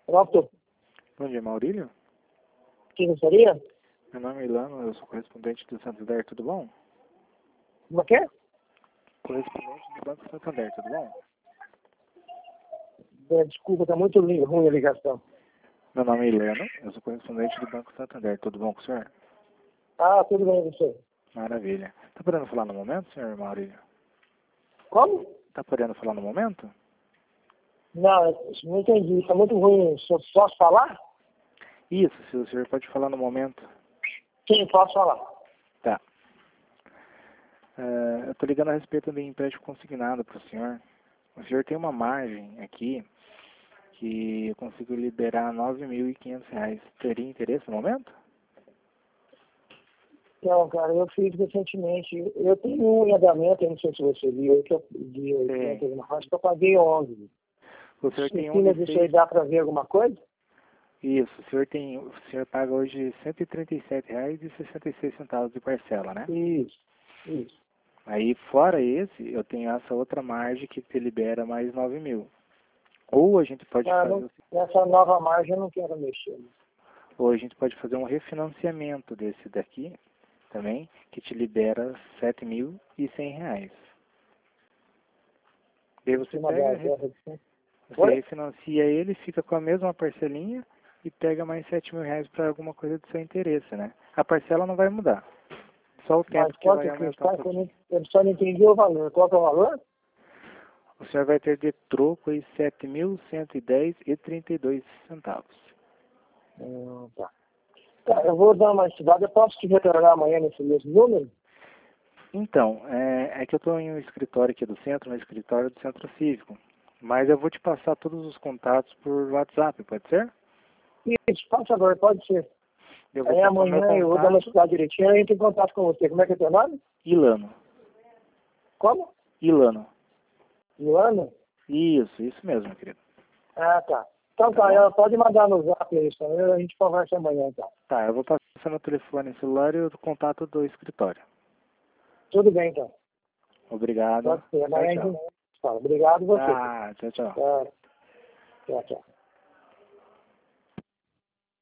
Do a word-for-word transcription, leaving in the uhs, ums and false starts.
Pronto. Bom dia, Maurílio. Quem gostaria? Meu nome é Ilano, eu sou correspondente do Santander, tudo bom? Como é que é? Correspondente do Banco Santander, tudo bom? É, Desculpa, tá muito li- ruim a ligação. Meu nome é Ilano, eu sou correspondente do Banco Santander, tudo bom com o senhor? Ah, tudo bem, você. Maravilha. Tá podendo falar no momento, senhor Maurílio? Como? Tá podendo falar no momento? Não, eu não entendi. Tá muito ruim. Só posso falar? Isso, se o senhor pode falar no momento. Sim, posso falar. Tá. É, eu tô ligando a respeito do empréstimo consignado para o senhor. O senhor tem uma margem aqui que eu consigo liberar nove mil e quinhentos reais. Teria interesse no momento? Então, cara, eu fiz recentemente. Eu tenho um andamento, eu não sei se você viu, que eu de oitenta, Tem. acho que eu paguei onze. O senhor Em tem um cima de disso aí seis. dá para ver alguma coisa? Isso, o senhor tem. O senhor paga hoje cento e trinta e sete reais e sessenta e seis centavos de parcela, né? Isso, isso. Aí fora esse, eu tenho essa outra margem que te libera mais nove mil. Ou a gente pode Ah, fazer não, o se- nessa nova margem eu não quero mexer. ou a gente pode fazer um refinanciamento desse daqui também, que te libera sete mil e cem reais. Daí Em você cima pega, da re- guerra. você Oi? refinancia ele, fica com a mesma parcelinha e pega mais sete mil reais para alguma coisa do seu interesse, né? A parcela não vai mudar. Só o Mas tempo que quanto vai que aumentar um está? Eu pouquinho. não- eu só não entendi o valor. Qual que é o valor? O senhor vai ter de troco aí sete mil cento e dez e trinta e dois centavos. Hum, tá. Tá, eu vou dar uma estudada. Eu posso te retornar amanhã nesse mesmo número? Então, é, é que eu estou em um escritório aqui do centro, no escritório do Centro Cívico. Mas eu vou te passar todos os contatos por WhatsApp, pode ser? Isso, por favor, pode ser. Eu vou Aí passar o meu amanhã eu vou dar uma contato. estudada direitinho e eu entro em contato com você. Como é que é teu nome? Ilano. Como? Ilano. Luana? Isso, isso mesmo, meu querido. Ah, tá. Então Tá tá, bom? ela pode mandar no zap isso, aí a gente conversa amanhã, tá? Tá, eu vou passar no telefone celular e o contato do escritório. Tudo bem, então. Obrigado. Pode ser. Tchau, Amanhã a tchau. gente fala. Obrigado você. Ah, tchau, tchau. Tchau, tchau. tchau.